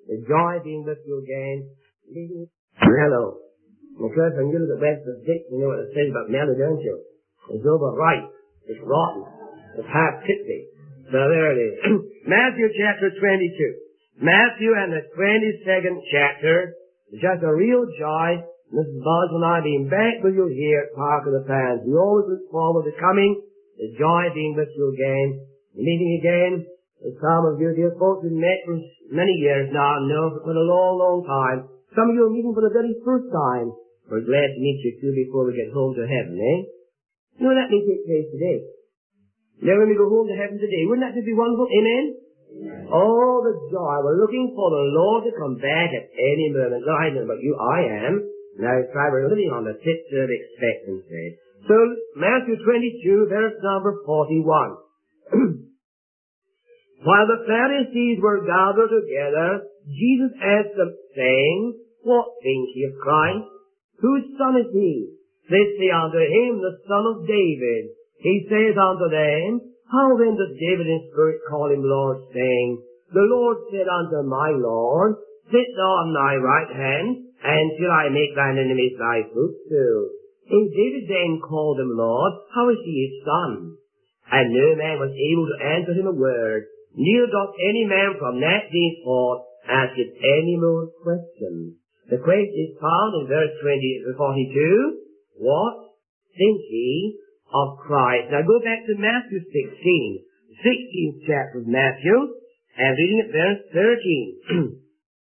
The joy being with you again. Mellow. Because when you look at Webster's Dick, you know what it says about mellow, don't you? It's overripe. It's rotten. It's half tipsy. So there it is. Matthew chapter 22. Matthew and the 22nd chapter. It's just a real joy. Mrs. Boswell and I being back with you here at Park of the Fans. We always look forward to coming. The joy being with you again. Meeting again. Some of you, dear folks, we've met for many years now, know for a long, long time. Some of you are meeting for the very first time. We're glad to meet you too before we get home to heaven, eh? You know, that may take place today. Now when we go home to heaven today, wouldn't that just be wonderful? Amen? Oh, the joy. We're looking for the Lord to come back at any moment. No, I don't know about you, I am. Now, try we're living on the tips of expectancy. So, Matthew 22, verse number 41. While the Pharisees were gathered together, Jesus asked them, saying, What think ye of Christ? Whose son is he? They say unto him, the son of David. He says unto them, How then does David in spirit call him Lord, saying, The Lord said unto my Lord, Sit thou on thy right hand, until I make thine enemies thy footstool. And David then called him Lord, how is he his son? And no man was able to answer him a word, neither doth any man from that day forth ask it any more questions. The question is found in verse 42. What think ye of Christ? Now go back to Matthew 16th chapter of Matthew, and reading at verse 13.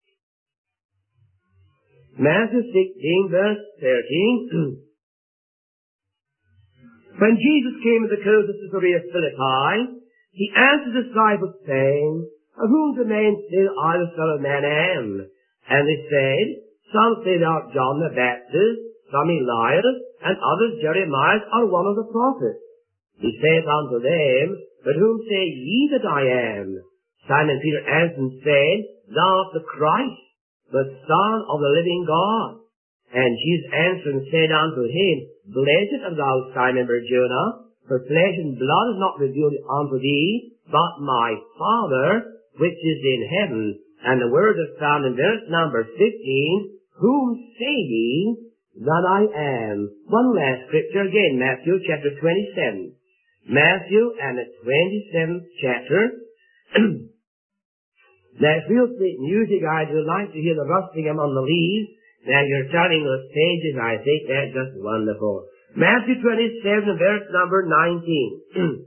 Matthew 16, verse 13. When Jesus came to the coast of Caesarea Philippi, he asked his disciples, saying, Of whom do men say I the Son of Man am? And they said, Some say thou art John the Baptist, some Elias, and others Jeremiah, or one of the prophets. He saith unto them, But whom say ye that I am? Simon Peter answered and said, Thou art the Christ, the Son of the living God. And Jesus answered and said unto him, Blessed art thou, Simon Bar-Jonah, for flesh and blood is not revealed unto thee, but my Father, which is in heaven. And the word is found in verse number 15, Whom say ye that I am? One last scripture again, Matthew chapter 27. Matthew and the 27th chapter. Now, it's real sweet music. I do like to hear the rustling among the leaves. Now, you're turning those pages. I think that's just wonderful. Matthew 27, verse number 19.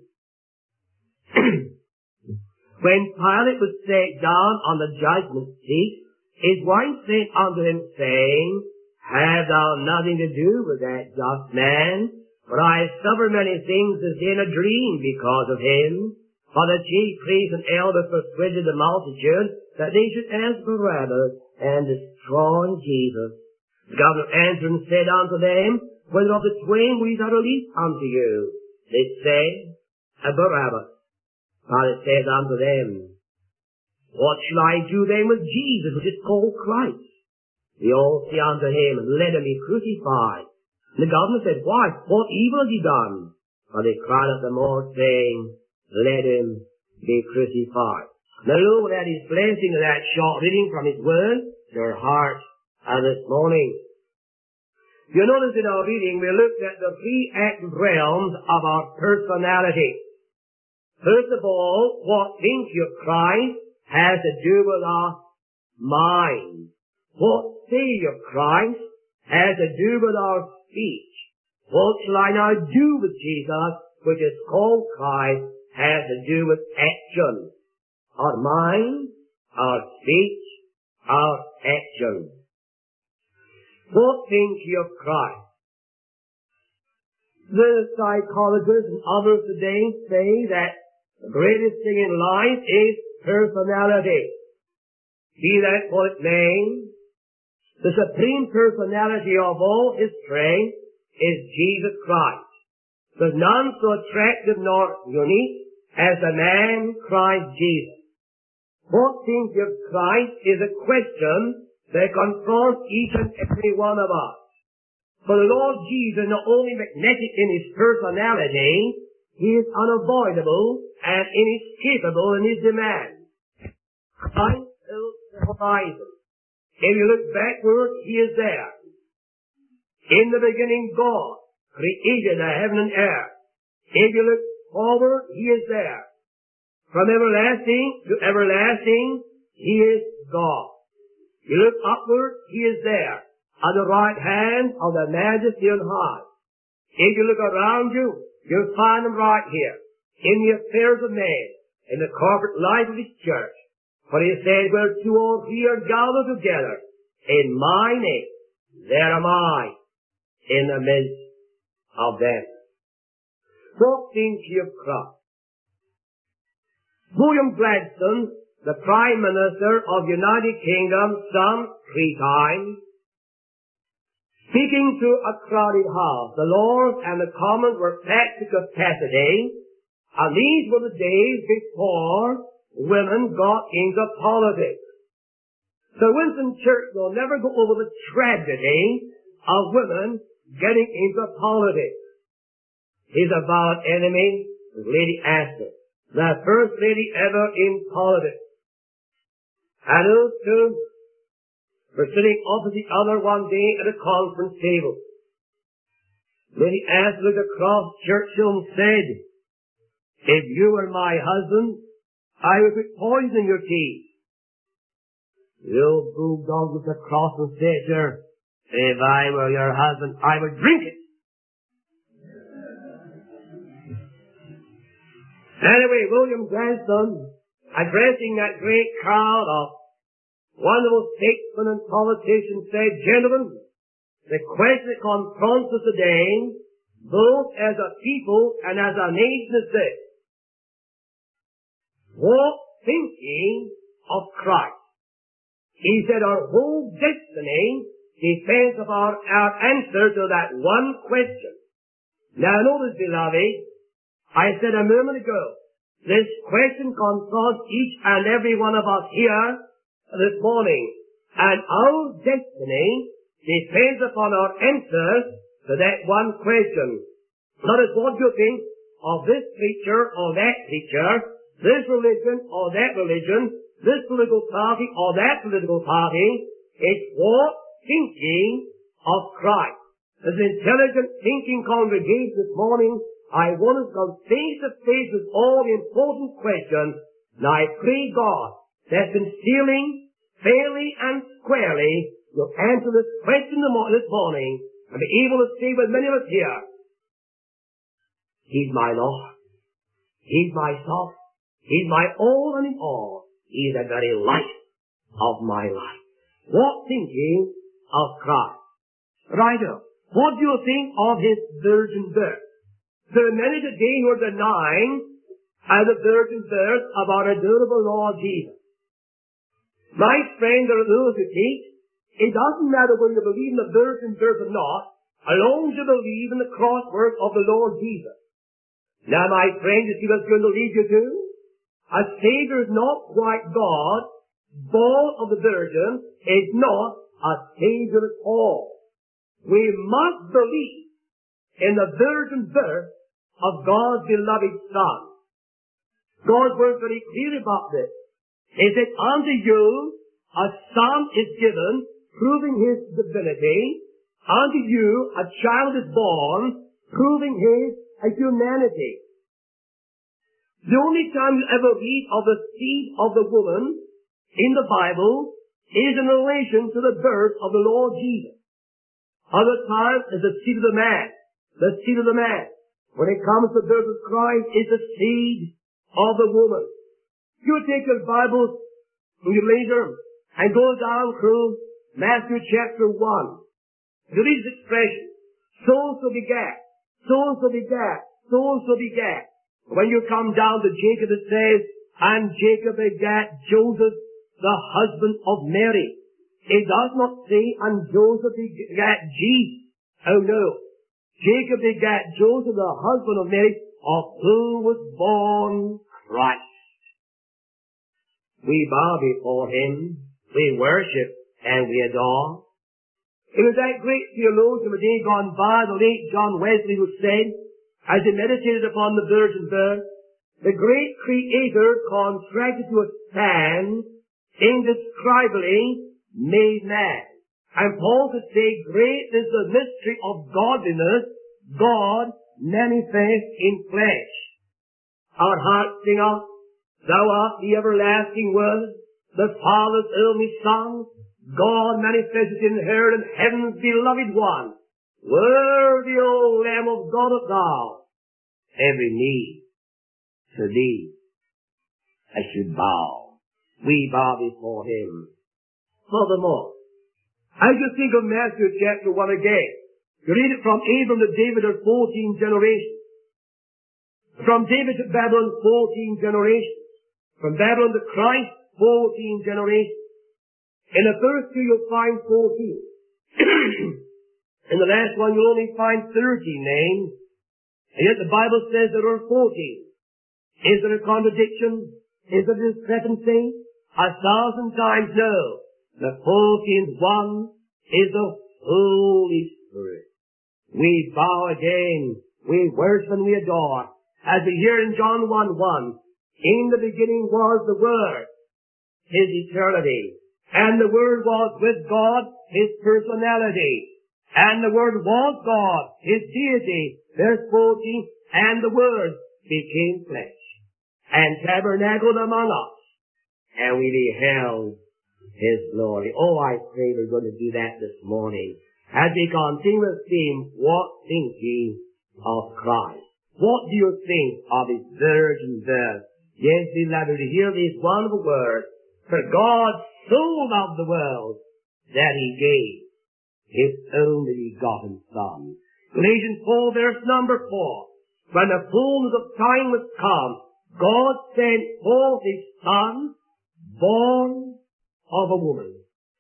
When Pilate was set down on the judgment seat, his wife said unto him, saying, Have thou nothing to do with that just man? For I have suffered many things as in a dream because of him. For the chief priests and elders persuaded the multitude that they should ask Barabbas and destroy Jesus. The governor answered and said unto them, Whether of the twain will ye that release unto you? They said, Barabbas. Pilate said unto them, What shall I do then with Jesus, which is called Christ? They all say unto him, Let him be crucified. And the governor said, Why? What evil has he done? For they cried at the more, saying, Let him be crucified. Now look at his blessing of that short reading from his word to our heart this morning. You notice in our reading we looked at the three active realms of our personality. First of all, what think you of Christ has to do with our mind. What say you of Christ has to do with our speech. What shall I now do with Jesus, which is called Christ, has to do with action. Our mind, our speech, our action. What think ye of Christ? The psychologists and others today say that the greatest thing in life is personality. Be that what it may, the supreme personality of all history is Jesus Christ. There's none so attractive nor unique as the man Christ Jesus. What think you of Christ is a question that confronts each and every one of us. For the Lord Jesus, not only magnetic in his personality, he is unavoidable and inescapable in his demands. Christ built the horizon. If you look backward, He is there. In the beginning, God created the heaven and earth. If you look forward, He is there. From everlasting to everlasting, He is God. You look upward, He is there, at the right hand of the Majesty on high. If you look around you, you'll find Him right here, in the affairs of man, in the corporate life of His church. For He said, where two or three are gathered together, in my name, there am I, in the midst of them. What think ye of Christ? William Gladstone, the Prime Minister of the United Kingdom, some 3 times, speaking to a crowded house, the Lords and the Commons were packed to capacity, and these were the days before women got into politics. So Winston Churchill never go over the tragedy of women getting into politics. His avowed enemy was Lady Astor, the first lady ever in politics. And those two were sitting opposite each other one day at a conference table. Lady Astor looked across Churchill and said, if you were my husband, I would put poison in your tea. The old bulldog looked across and said to her, if I were your husband, I would drink it. Anyway, William Gladstone, addressing that great crowd of wonderful statesmen and politicians, said, gentlemen, the question that confronts us today, both as a people and as a nation, is this. What think ye of Christ? He said our whole destiny depends upon our answer to that one question. Now notice, beloved, I said a moment ago, this question confronts each and every one of us here this morning. And our destiny depends upon our answer to that one question. Notice, what do you think of this preacher or that preacher, this religion or that religion, this political party or that political party? It's what thinking of Christ. As an intelligent thinking congregation this morning, I want us to come face to face with all the important questions. And I pray God that sincerely, fairly and squarely will answer this question this morning and be able to say with many of us here, He's my Lord. He's my source. He's my all and in all. He's the very life of my life. What think ye of Christ? Righto. What do you think of His virgin birth? There are many today who are denying the virgin birth of our adorable Lord Jesus. My friend, there are those who teach, it doesn't matter whether you believe in the virgin birth or not, as long as you believe in the cross work of the Lord Jesus. Now, my friend, you see what's going to lead you to? A Savior is not quite God, born of the Virgin, is not a Savior at all. We must believe in the virgin birth of God's beloved Son. God's word is very clear about this. He said, unto you a Son is given, proving His divinity. Unto you a child is born, proving His humanity. The only time you ever read of the seed of the woman in the Bible is in relation to the birth of the Lord Jesus. Other times is the seed of the man. The seed of the man. When it comes to the birth of Christ, it's the seed of the woman. You take your Bibles and you later and go down through Matthew chapter 1. You read this expression, so-and-so begat, so-and-so begat, so-and-so begat. When you come down to Jacob, it says, and Jacob begat Joseph, the husband of Mary. It does not say, and Joseph begat Jesus. Oh no. Jacob begat Joseph, the husband of Mary, of whom was born Christ. We bow before Him, we worship, and we adore. It was that great theologian of a day gone by, the late John Wesley, who said, as he meditated upon the virgin birth, the great Creator contracted to a stand indescribably made man. And Paul could say, great is the mystery of godliness, God manifest in flesh. Our hearts sing out, Thou art the everlasting Word, the Father's only Son, God manifested in her and heaven's beloved one. Worthy, O Lamb of God, art thou. Every knee to thee I should bow. We bow before him. Furthermore, as you think of Matthew chapter 1 again, you read it from Abram to David are 14 generations. From David to Babylon, 14 generations. From Babylon to Christ, 14 generations. In the first two you'll find 14. In the last one you'll only find 13 names. And yet the Bible says there are 14. Is there a contradiction? Is there a discrepancy? 1,000 times no. The 14th one is the Holy Spirit. We bow again. We worship and we adore. As we hear in John 1:1, in the beginning was the Word, His eternity. And the Word was with God, His personality. And the Word was God, His deity. Verse 14, and the Word became flesh and tabernacled among us. And we beheld His glory. Oh, I pray we're going to do that this morning. As we continue the theme, what think ye of Christ? What do you think of His virgin birth? Yes, beloved, to hear these wonderful words. For God so loved the world that He gave His only begotten Son. Galatians 4 verse number 4. When the fullness of time was come, God sent forth His Son, born of a woman.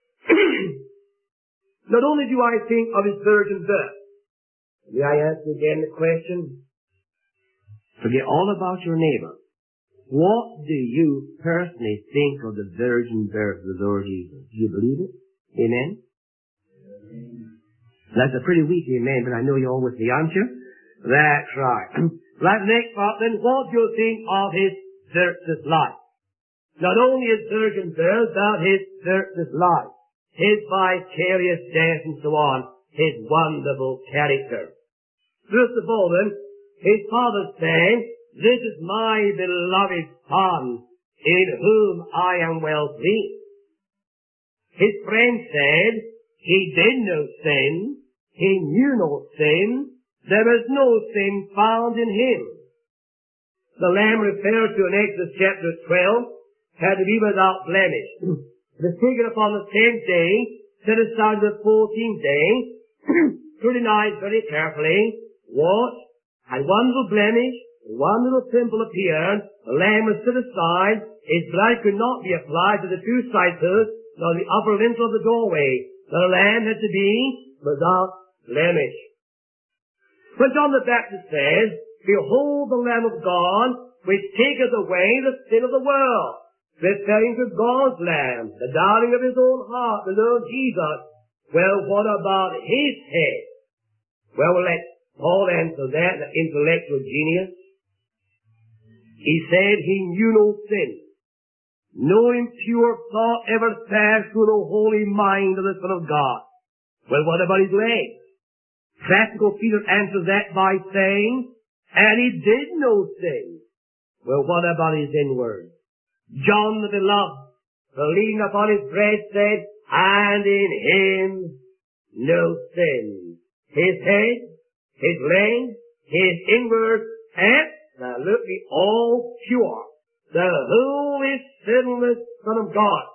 Not only do I think of His virgin birth, may I ask again the question? Forget all about your neighbor. What do you personally think of the virgin birth of the Lord Jesus? Do you believe it? Amen? That's a pretty weak amen, but I know you're all with me, aren't you? That's right. Right, next part then, what do you think of His virtuous life? Not only His virgin birth, but His virtuous life. His vicarious death and so on. His wonderful character. First of all then, His Father said, this is my beloved Son, in whom I am well pleased. His friend said, He did no sin, He knew no sin, there was no sin found in Him. The lamb referred to in Exodus chapter 12 had to be without blemish. It was taken upon the 10th day, set aside the 14th day, scrutinized very carefully, washed, had one little blemish, one little pimple appeared, the lamb was set aside, its blood could not be applied to the two side posts, nor the upper lintel of the doorway. The lamb had to be without blemish. When John the Baptist says, behold the Lamb of God, which taketh away the sin of the world, referring to God's Lamb, the darling of His own heart, the Lord Jesus. Well, what about His head? Well, we'll let Paul answer that, the intellectual genius. He said He knew no sin. No impure thought ever passed through the holy mind of the Son of God. Well, what about His legs? Practical Peter answers that by saying, and He did no sin. Well, what about His inward? John the Beloved, leaning upon his breast, said, and in Him no sin. His head, His legs, His inward, absolutely all pure. The holy, sinless Son of God.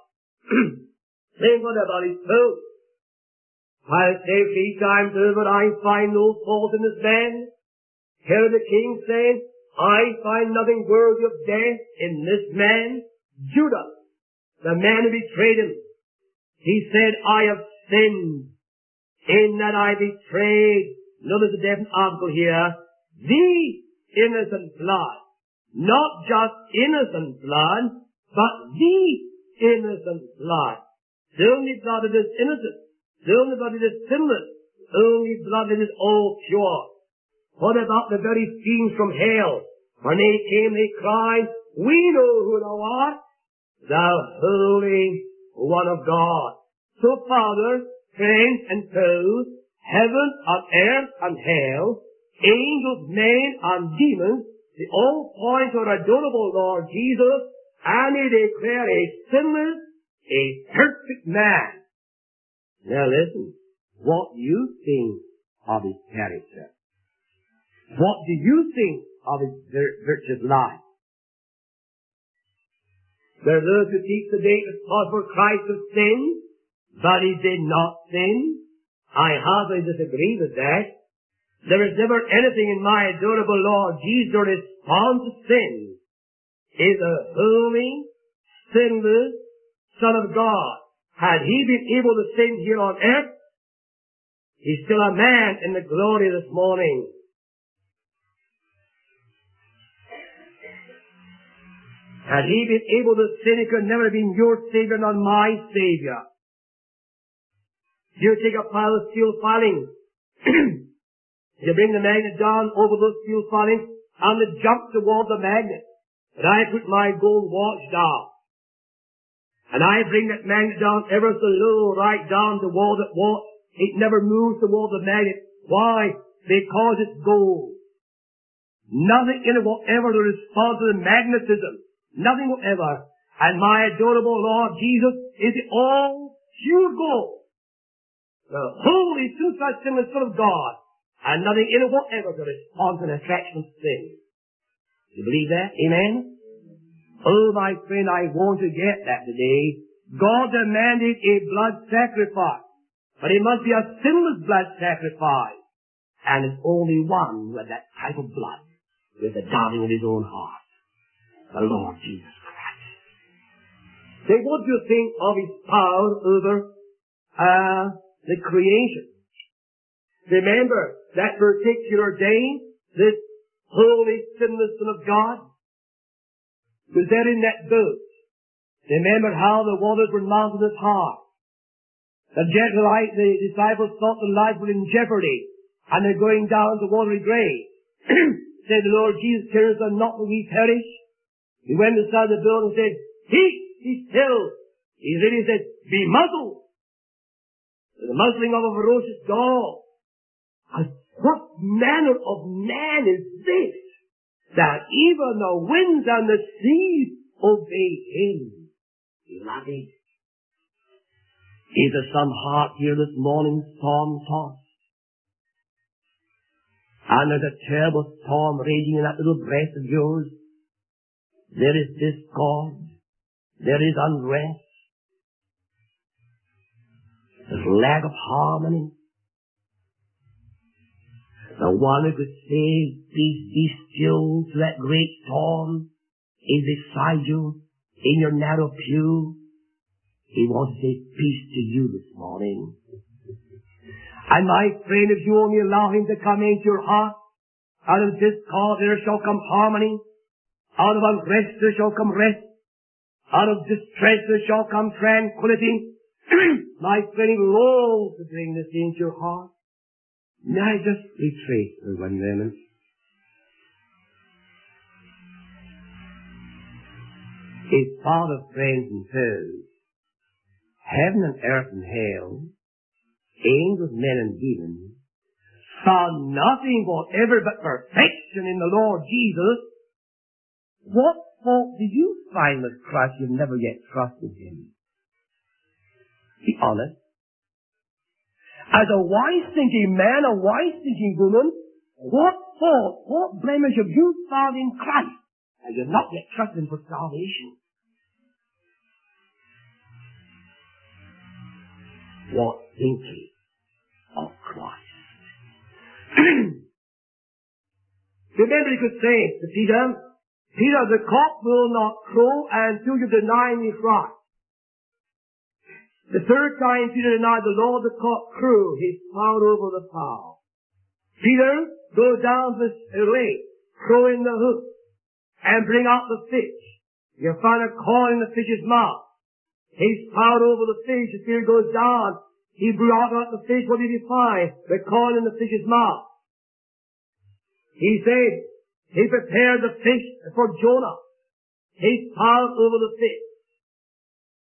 Then what about His food? I'll say 3 times over, I find no fault in this man. Here the king saying, I find nothing worthy of death in this man. Judas, the man who betrayed Him, he said, I have sinned in that I betrayed, notice the definite article here, the innocent blood. Not just innocent blood, but the innocent blood. The only blood that is innocent. The only blood that is sinless. The only blood that is all pure. What about the very fiends from hell? When they came, they cried, we know who thou art. thou Holy One of God. So Father, friends and foes, heaven and earth and hell, angels, men and demons, they all point to our adorable Lord Jesus, and they declare a sinless, a perfect man. Now listen, what do you think of his character? What do you think of his virtuous life? There are those who teach today that for Christ has sinned, but he did not sin. I heartily disagree with that. There is never anything in my adorable Lord Jesus to respond to sin. He is a holy, sinless Son of God. Had he been able to sin here on earth, he's still a man in the glory this morning. Had he been able to sin, he could never have been your Savior nor my Savior. You take a pile of steel filings. You bring the magnet down over those steel filings, and they jump towards the magnet. And I put my gold watch down. And I bring that magnet down ever so low, right down toward that watch. It never moves toward the magnet. Why? Because it's gold. Nothing in it whatever to respond to the magnetism. Nothing whatever. And my adorable Lord Jesus is all pure gold. The holy, true, sinless Son of God. And nothing in it whatever to respond to an attraction of sin. You believe that? Amen? Oh, my friend, I want to get that today. God demanded a blood sacrifice. But it must be a sinless blood sacrifice. And it's only one with that type of blood. With the darling of his own heart. The Lord Jesus Christ. Say, what do you think of his power over the creation? Remember that particular day, this holy, sinless Son of God was there in that boat. Remember how the waters were mountainous high. The disciples thought their lives were in jeopardy, and they're going down the watery grave. Said the Lord Jesus, carest thou not that we perish? He went inside the boat and said, be still. He really said, be muzzled. The muzzling of a ferocious dog. And what manner of man is this, that even the winds and the seas obey him? Beloved, is there some heart here this morning storm-tossed? And there's a terrible storm raging in that little breast of yours. There is discord. There is unrest. There's lack of harmony. The one who could say, peace be still to that great storm is beside you in your narrow pew. He wants to say peace to you this morning. And my friend, if you only allow him to come into your heart, out of discord there shall come harmony. Out of unrest there shall come rest. Out of distress there shall come tranquility. My friend, he longs to bring this into your heart. May I just retrace for 1 moment? His Father, friends and foes, heaven and earth and hell, angels, men and demons, saw nothing whatever but perfection in the Lord Jesus. What fault did you find with Christ? You've never yet trusted him. Be honest. As a wise-thinking man, a wise-thinking woman, what fault, what blemish have you found in Christ? And you've not yet trusted him for salvation. What think ye of Christ? Remember, he could say to Peter, Peter, the cock will not crow until you deny me thrice. The third time Peter denied the Lord, the cock crew. He plowed over the fowl. Peter, go down this lake, throw in the hook, and bring out the fish. You find a coin in the fish's mouth. He plowed over the fish. As Peter goes down, he brought out the fish. What did he find? The coin in the fish's mouth. He said, he prepared the fish for Jonah. He plowed over the fish.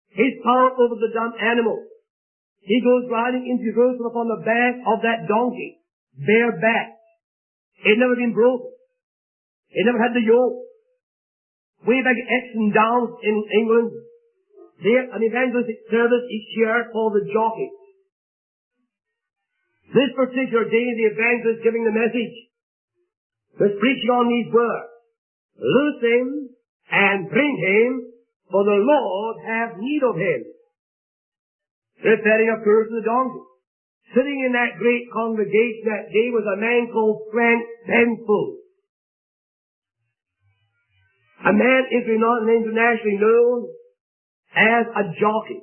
his power over the dumb animal. He goes riding into Jerusalem upon the back of that donkey, bareback. It had never been broken. It never had the yoke. Way back at Exton Downs in England, there an evangelistic service each year called the Jockey. This particular day, the evangelist giving the message was preaching on these words: loose him and bring him, for the Lord have need of him. Referring, of course, to the donkey. Sitting in that great congregation that day was a man called Frank Penfold. A man internationally known as a jockey.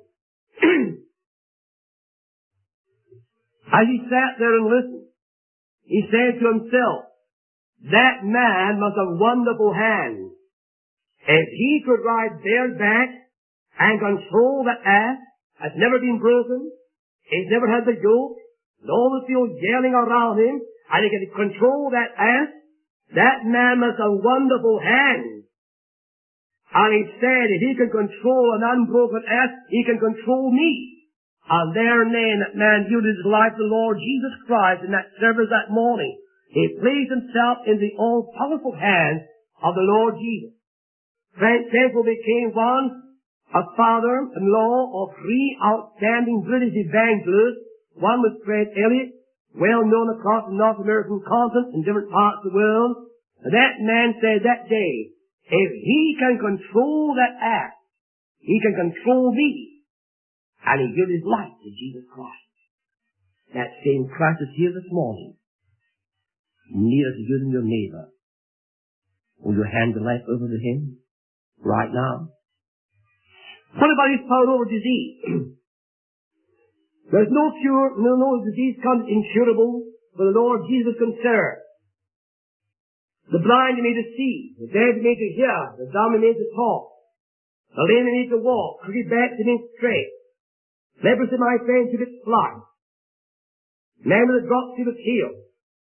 As he sat there and listened, he said to himself, that man must have wonderful hands. If he could ride bareback and control the ass, that's never been broken, he's never had the yoke, and all the field yelling around him, and he can control that ass, that man must have wonderful hands. And he said, if he can control an unbroken ass, he can control me. And there and then that man yielded his life to the Lord Jesus Christ in that service that morning. He placed himself in the all-powerful hands of the Lord Jesus. Frank Penfold became a father-in-law of three outstanding British evangelists. One was Fred Elliott, well known across the North American continent in different parts of the world. And that man said that day, if he can control that act, he can control me. And he gave his life to Jesus Christ. That same Christ is here this morning. Near to you and your neighbor. Will you hand your life over to him right now? What about his power over disease? There's no cure, no disease comes incurable for the Lord Jesus concerned. The blind are made to see, the dead are made to hear, the dumb are made to talk, the lame are made to walk, crooked backs are made straight, leprosy, my friend, to its blind, man with a drop to its healed.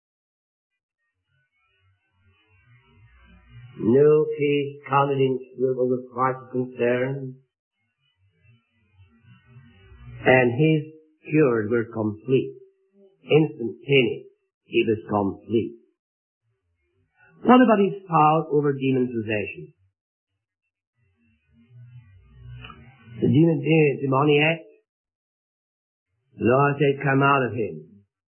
No case counted incurable with Christ is concerned, and his cures were complete, instantaneous. It was complete. What about his power over demon possession? The demoniac, the Lord said, come out of him.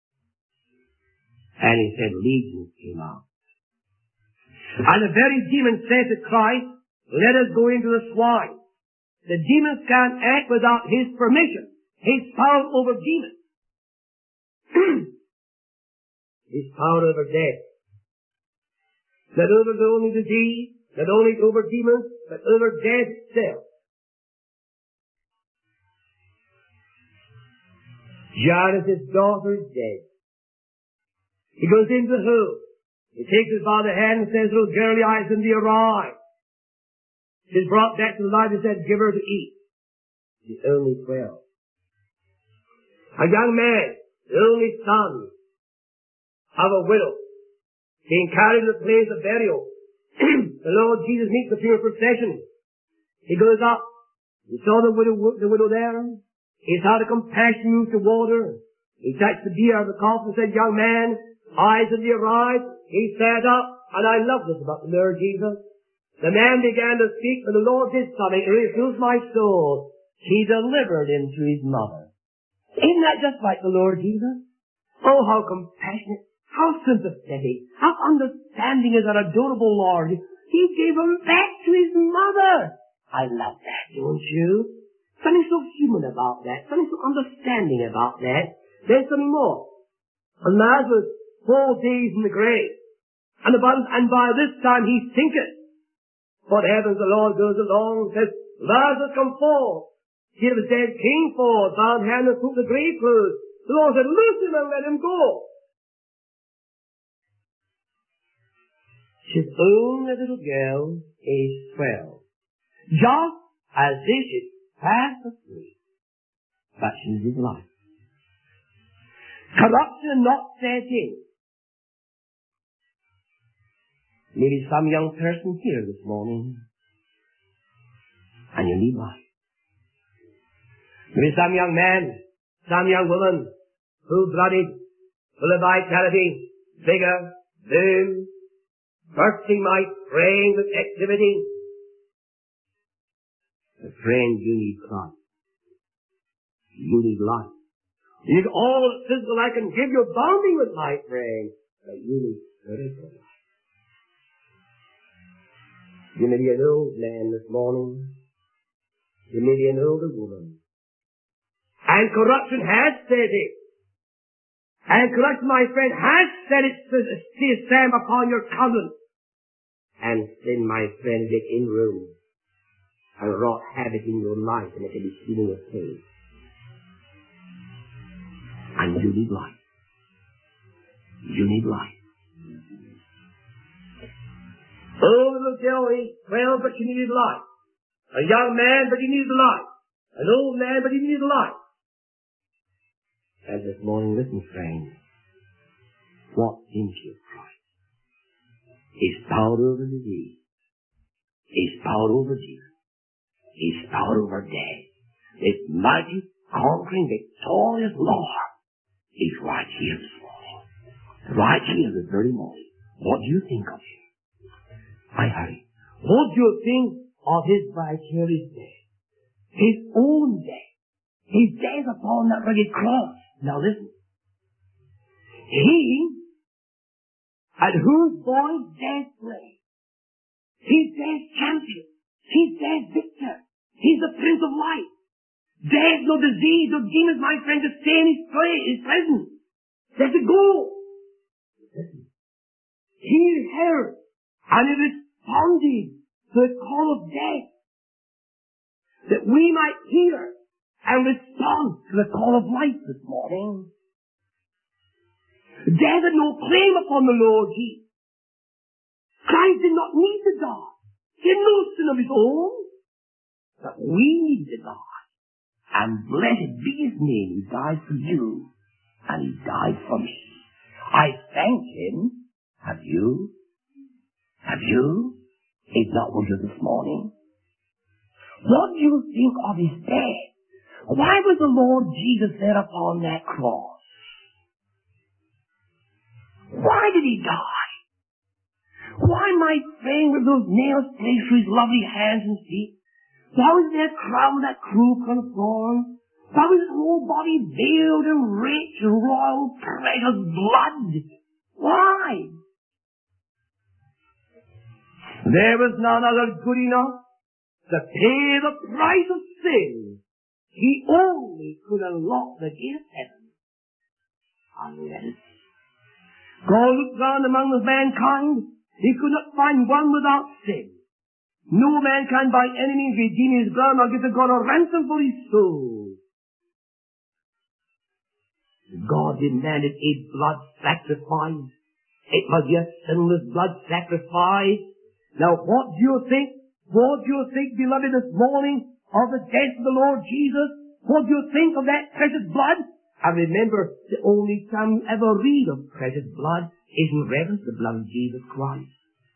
And he said, legions came out. And the very demon said to Christ, let us go into the swine. The demons can't act without his permission, his power over demons. His power over death. Not over the only disease, not only over demons, but over death itself. Jairus' daughter is dead. He goes into the home. He takes her by the hand and says, little girl, your eyes can be arise. She's brought back to life and said, give her to eat. She's only 12. A young man, the only son of a widow, being carried to the place of burial. The Lord Jesus meets the funeral procession. He goes up. He saw the widow there. He saw the compassion move toward her. He touched the bier of the coffin and said, young man, eyes of your eyes. He sat up, and I love this about the Lord Jesus. The man began to speak, and the Lord did something. It refused my soul. He delivered him to his mother. Isn't that just like the Lord Jesus? Oh, how compassionate. How sympathetic, how understanding is our adorable Lord. He gave him back to his mother. I love that, don't you? Something so human about that, something so understanding about that. There's something more. And Lazarus, 4 days in the grave. And by this time he thinketh. What happens, the Lord goes along and says, Lazarus, come forth. Here was dead came forth, bound hand and foot the grave closed. The Lord said, loose him and let him go. His own little girl is 12. Just as if she's fast asleep. But she's in life. Corruption not set in. Maybe some young person here this morning. And you need life. There is some young man, some young woman, full-blooded, full of vitality, vigor, boom, bursting might, praying with activity. But friend, you need Christ. You need life. You need all the physical I can give you, abounding with life, friend. But you need spiritual life. You may be an old man this morning. You may be an older woman. And corruption has said it. And corruption, my friend, has said it to stand upon your covenant. And sin, my friend, get inroads and wrought havoc in your life, and it can be seen in your face. And you need life. You need life. Oh, little girl, he's 12, but she needed life. A young man, but he needed life. An old man, but he needed life. And this morning, listen, friend. What seems you, Christ? His power over disease. His power over Jesus. His power over death. This mighty, conquering, victorious Lord. He's right here this morning. Right here this very morning. What do you think of him? I hurry. What do you think of his vicarious death? His own death. His death upon that rugged cross. Now listen. He, at whose voice death fled, he's death's champion. He's death's victor. He's the Prince of Life. There's no disease or demons, my friend, to stay in his presence. There's a goal. Listen. He heard and he responded to the call of death, that we might hear and respond to the call of life this morning. Death had no claim upon the Lord Jesus. Christ did not need to die. He had no sin of his own. But we need to die. And blessed be his name. He died for you. And he died for me. I thank him. Have you? Have you? Is that what you this morning? What do you think of his death? Why was the Lord Jesus there upon that cross? Why did he die? Why, my friend, were those nails placed through his lovely hands and feet? Why was there crowned with that cruel crown of thorns? Why was his whole body veiled in rich, royal, precious blood? Why? There was none other good enough to pay the price of sin. He only could unlock the gate of heaven. Unless God looked round among the mankind, he could not find one without sin. No man can by any means redeem his blood or give to God a ransom for his soul. God demanded a blood sacrifice. It must be a sinless blood sacrifice. Now what do you think? What do you think, beloved, this morning of the death of the Lord Jesus? What do you think of that precious blood? And remember, the only time you ever read of precious blood is in reference to the blood of Jesus Christ.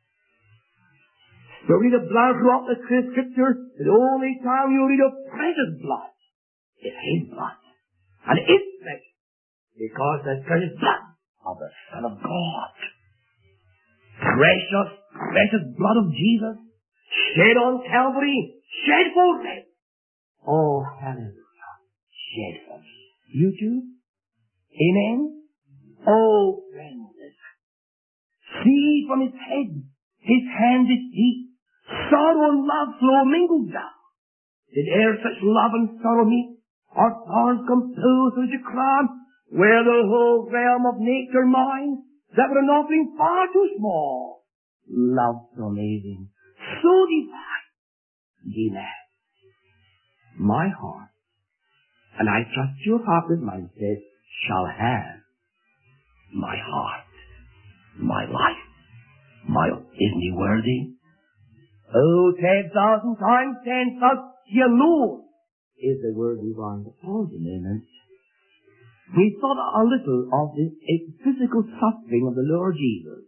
You read of blood throughout the Scripture, the only time you read of precious blood is his blood. And it's precious because the precious blood of the Son of God. Precious, precious blood of Jesus, shed on Calvary, shed for me. Oh, hallelujah. Shed for me. You too? Amen? Oh, friends, see from his head, his hands, his feet, sorrow and love flow mingled down. Did e'er such love and sorrow meet, or thorns compose such a crown, where the whole realm of nature mine, that were an offering far too small. Love so amazing, so divine, demands my heart, and I trust your heart with mine says, shall have my heart, my life, my, isn't he worthy? Oh, 10,000 times 10,000, he alone is the worthy one. Pause a moment. We thought a little of the physical suffering of the Lord Jesus.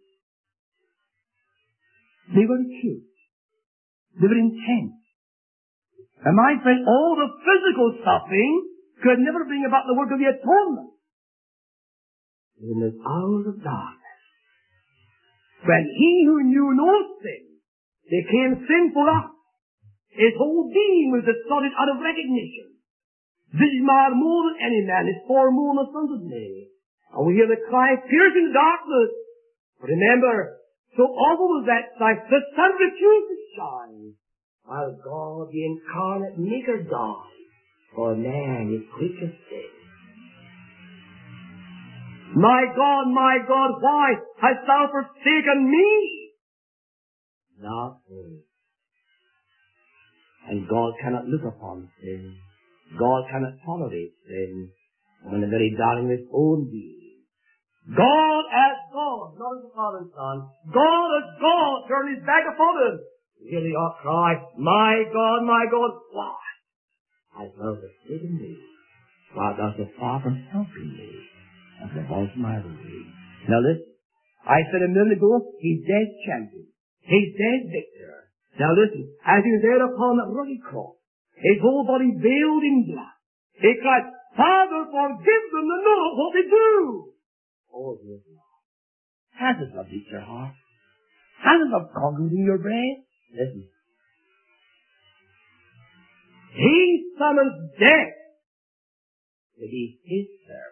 They were acute. They were intense. And my friend, all the physical suffering could never bring about the work of the atonement. In this hour of darkness, when he who knew no sin became sin for us, his whole being was distorted out of recognition. This man more than any man is far more than the sons of men. And we hear the cry, piercing darkness. But remember, so awful was that sight, the sun refused to shine, while God, the incarnate Maker, died, for man is quick to sin. My God, why hast thou forsaken me? Not me. And God cannot look upon sin. God cannot tolerate sin when the very darling of his own being. God as God, not as the Father and Son. God as God turned his back upon him. Hear the outcry, my God, why hast thou forsaken me? Why does the Father help me? And revolves my way. Now listen, I said a minute ago, he's dead champion. He's dead victor. Now listen, as he was there upon that rugged cross, his whole body veiled in blood, he cried, Father, forgive them, they know not what they do. Oh, dear God. Has his love reached your heart? Has his love conquered in your brain? Listen. He summons death to be his servant.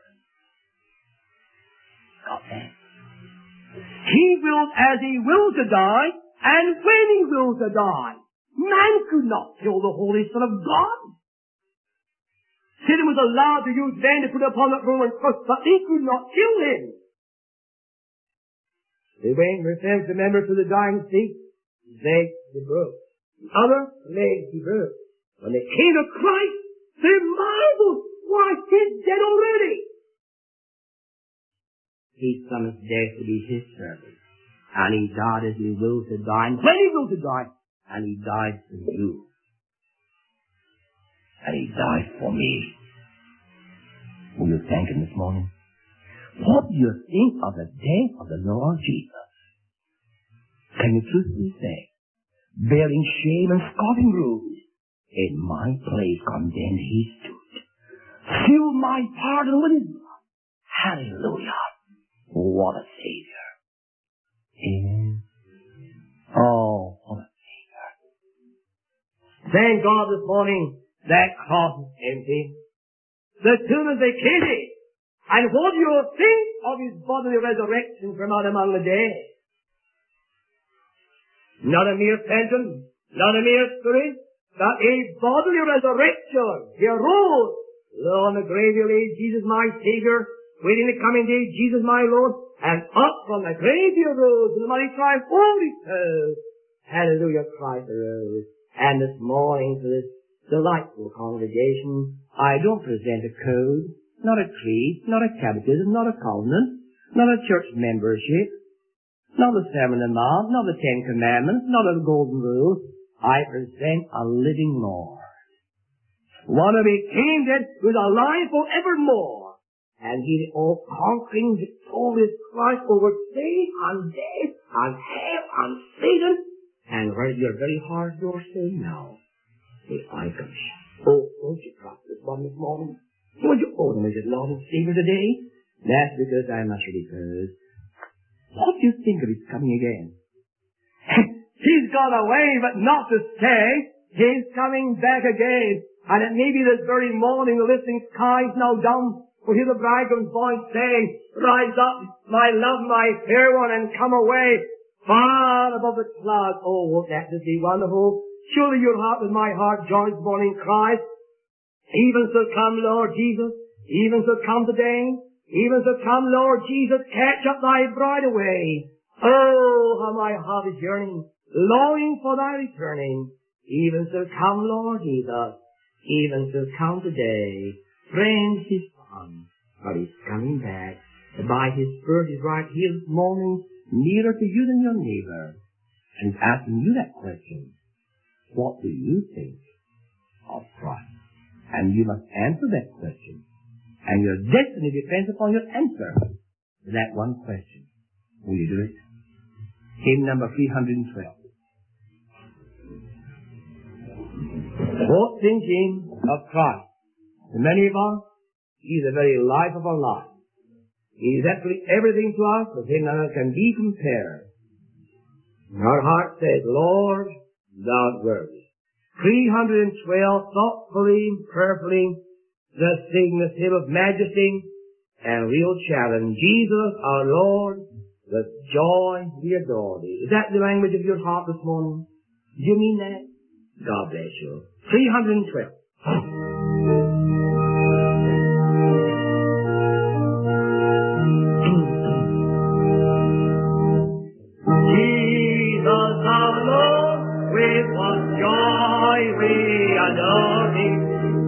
Got that? He wills as he wills to die, and when he wills to die. Man could not kill the Holy Son of God. Satan was allowed to use men to put upon that Roman cross, but he could not kill him. They went themselves, remember, to the dying seat. His legs he broke. The other legs he broke. When they came to Christ, they marveled. Why, he's dead already. He summons death to be his servant. And he died as he willed to die, and when he willed to die, and he died for you. And he died for me. Will you thank him this morning? What do you think of the death of the Lord Jesus? Can you truthfully say, bearing shame and scoffing rules, in my place condemned he stood, sealed my pardon with his blood. Hallelujah. What a Savior. Amen. Oh, what a Savior. Thank God this morning that cross is empty. The tomb is vacated. And what do you think of his bodily resurrection from out among the dead? Not a mere phantom, not a mere spirit, but a bodily resurrection. He arose. Lo, on the grave he lay, Jesus my Savior, waiting the coming day, Jesus my Lord, and up from the grave he arose, and the mighty cry, Holy Ghost. Hallelujah, Christ arose. And this morning, to this delightful congregation, I don't present a code, not a creed, not a catechism, not a covenant, not a church membership, not the Sermon on the Mount, not the Ten Commandments, not a golden rule. I present a living Lord. One who became dead, who is alive forevermore. And he, the all-conquering, victorious Christ, over sin and death and hell and Satan. And where your very heart your sin now, may I come. Oh, won't you trust this one this morning? Would you own him as your Lord and Savior today? That's because I must really curse. What do you think of his coming again? He's gone away, but not to stay. He's coming back again. And it may be this very morning the listening skies now dumb. We hear the bridegroom's voice saying, Rise up, my love, my fair one, and come away far above the clouds. Oh, won't that just be wonderful? Surely your heart with my heart joins morning cries. Even so come, Lord Jesus. Even so come today. Even so come, Lord Jesus. Catch up thy bride away. Oh, how my heart is yearning, longing for thy returning. Even so come, Lord Jesus. Even so come today. Friends, his son, but he's coming back. By his Spirit is right here this morning, nearer to you than your neighbor. And he's asking you that question. What do you think of Christ? And you must answer that question. And your destiny depends upon your answer to that one question. Will you do it? Hymn number 312. Both thinking of Christ. And many of us, He is the very life of our life. He is actually everything to us, nothing that can be compared. And our heart says, Lord, Thou art worthy. 312 thoughtfully, prayerfully, thus sing this hymn of majesty and real challenge. Jesus, our Lord, with joy we adore Thee. Is that the language of your heart this morning? Do you mean that? God bless you. 312. Jesus our Lord, with what joy we adore Thee,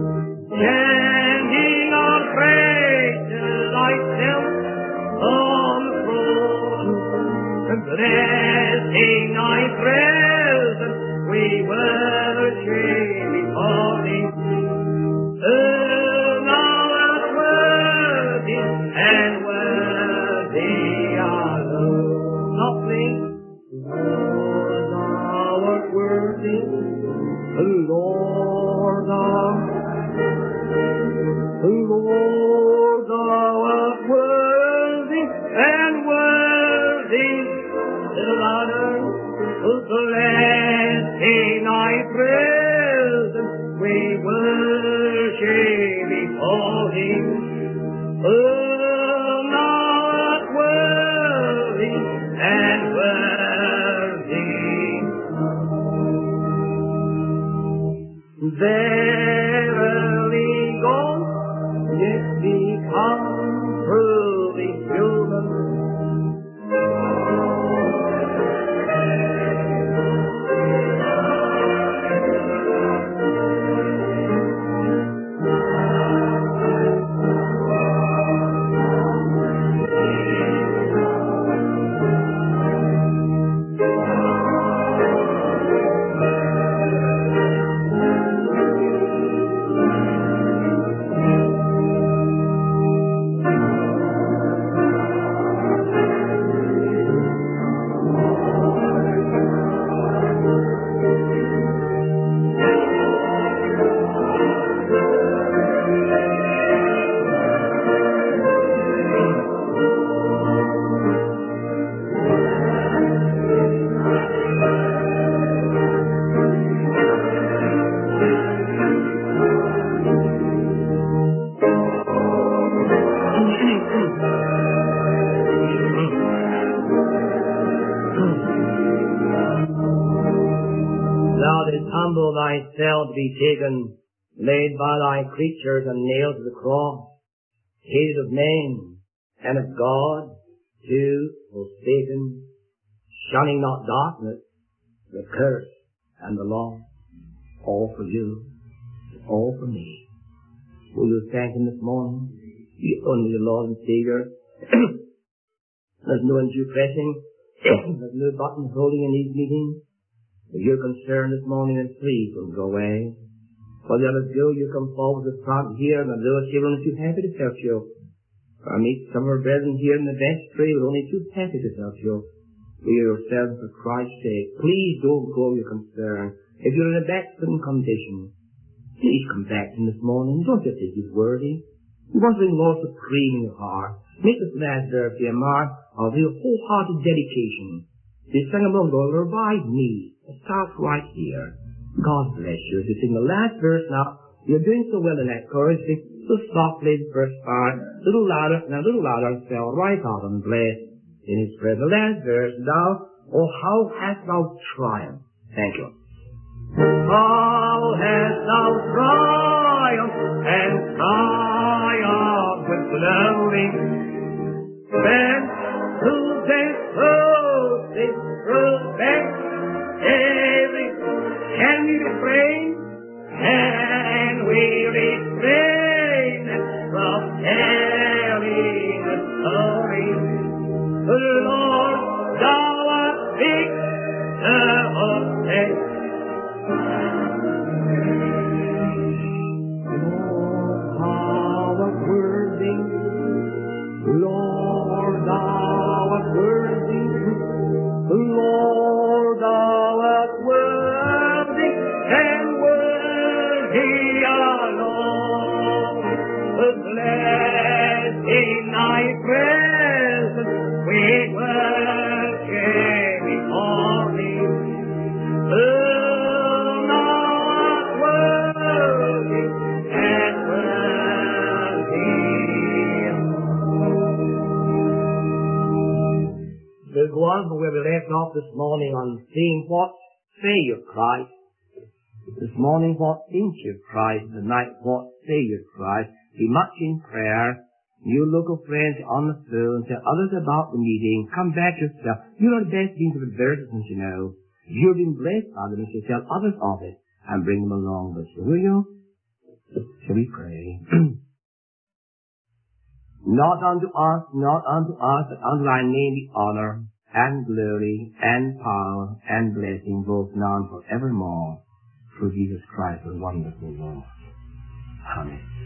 sending our praise to Thyself on the throne, and blessing Thy presence, we worship before Thee. Thou art worthy, and worthy alone. Softly, Lord, Thou art worthy, Lord, Lord, Thou art worthy, and worthy, little louder, blessing Thy presence, we worship before Thee. Thou art worthy, and worthy. Verily God, yet become truly human. Thou didst humble Thyself to be taken, laid by Thy creatures and nailed to the cross, hated of men and of God, too forsaken, shunning not darkness, the curse and the law, all for you, all for me. Will you thank Him this morning? You only the Lord and Savior. There's no undue pressing. There's no button holding in these meetings. If you're concerned this morning, then please don't go away. For the others go, you come forward to the front here, and the Lord children are too happy to help you. I meet some of our brethren here in the vestry who are only too happy to help you. For yourselves, for Christ's sake, please don't go your concern. If you're in a backslidden condition, please come back to Him this morning. Don't just think He's worthy. You want to bring more supreme in your heart. Make this last verse be a mark of your wholehearted dedication. They sang a moment ago, revive me. It starts right here. God bless you. As you sing the last verse now, you're doing so well in that chorus. Sing so softly, verse 5, little louder, and a little louder, and fell right out and bless in His presence. The last verse, thou, oh, how hast thou triumphed. Thank you. How hast thou triumphed, and triumphed with glory. Then to death, every can we refrain? Can we refrain from telling the story? Lord, Thou art victor of death. Oh, how worthy, blessed in thy presence, we worship before thee. Who not worthy and worthy. We'll go on from where we left off this morning on seeing what say you Christ. This morning, what think you Christ? Tonight, what say you Christ? Be much in prayer. You local friends on the phone, tell others about the meeting. Come back yourself. You know the best means of advertisement, you know. You've been blessed by them, so tell others of it and bring them along with you. Will you? Shall we pray? Not unto us, but unto thy name be honor and glory and power and blessing, both now and forevermore. Through Jesus Christ, the wonderful Lord. Amen.